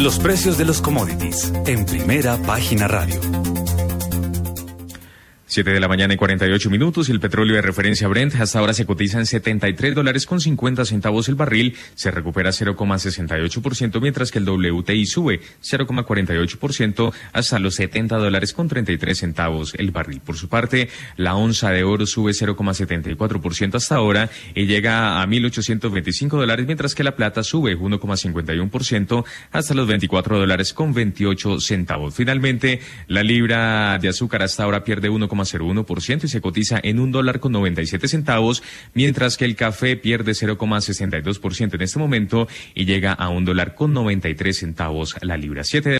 Los precios de los commodities en Primera Página Radio. 7:48 a.m. El petróleo de referencia Brent hasta ahora se cotiza en $73.50 el barril, se recupera 0,68%, mientras que el WTI sube 0,48% hasta los $70.33 el barril. Por su parte, la onza de oro sube 0,74% hasta ahora y llega a $1,825, mientras que la plata sube 1,51% hasta los $24.28. Finalmente, la libra de azúcar hasta ahora pierde 1,01% y se cotiza en $1.97, mientras que el café pierde 0,62% en este momento y llega a $1.93 la libra.